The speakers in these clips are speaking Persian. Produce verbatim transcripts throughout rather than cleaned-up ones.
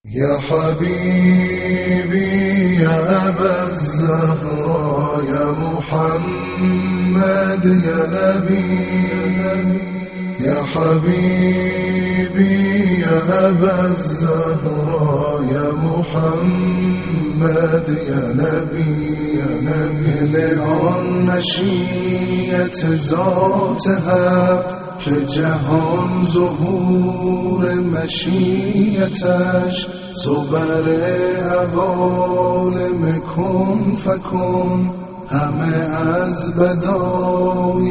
يا حبيبي يا أبا الزهراء يا محمد يا نبي يا حبيبي يا أبا الزهراء يا محمد يا نبي يا نبی لآن مشیت ذات حق که جهان ظهور مشیتش صبر عوالم کن فکن همه از بدایع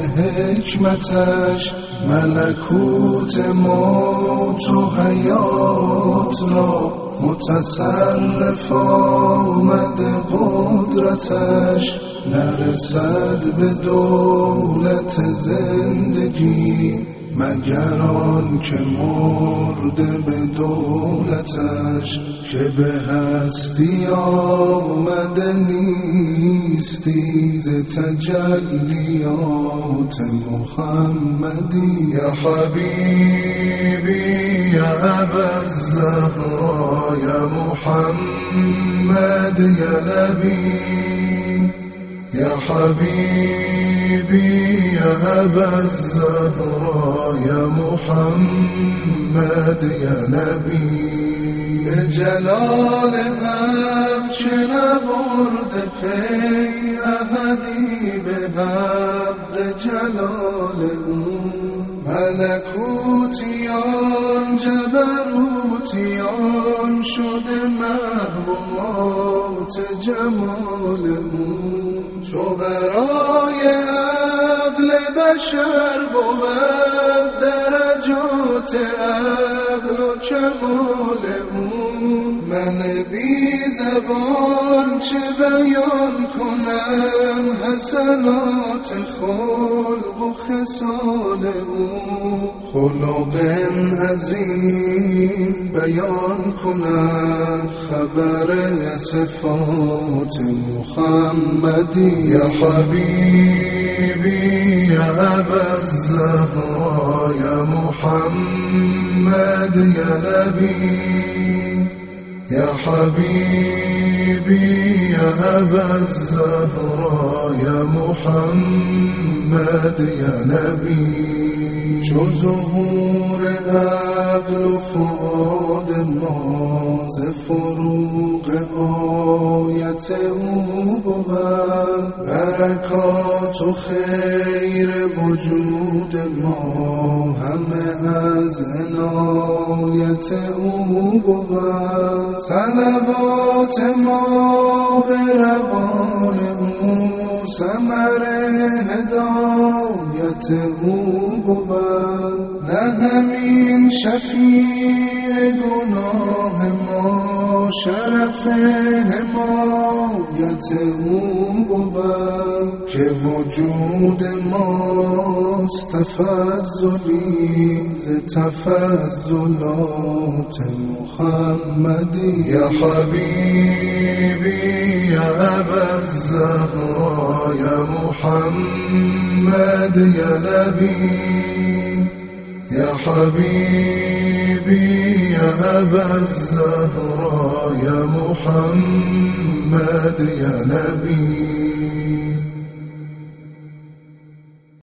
حکمتش ملکوت موت و حیات را متصرف آمد قدرتش نرسد به دولت زندگی مگر آن که مرده به دولتش که به هستی آمده نیستی ز تجلیات محمدی یا حبیبی یا ابا الزهراء یا محمد یا نبی يا حبيبي يا أبا الزهراء يا محمد يا نبي جلال حق چه نبرد پی احدی به حق جلال اون ملکوتیان جبروتیان شده محبوبات جمال اون چو برای عقل بشر بود درجات عقل و کمال اون من بی زبان چه بیان کنم حسنات خلق و خصال اون خلق عظیم بیان کند خبر صفات محمدی یا حبیبی یا ابا الزهراء یا محمد یا نبی يا حبيبي يا أبا الزهراء يا محمد يا نبي چو ظهور عقل و فؤاد ما ز فروغ آیت او بود برکات و خیر وجود ما همه از عنایت او بود صلوات ما به روان او ثمر هدایت او بود نه همین شفیع گناه ما شرف حمایت او بود که وجود ماست تفضلی ز تفضلات محمدی یا حبیبی یا ابا الزهراء یا محمد یا نبی يا حبيبي يا أبا الزهراء يا محمد يا نبي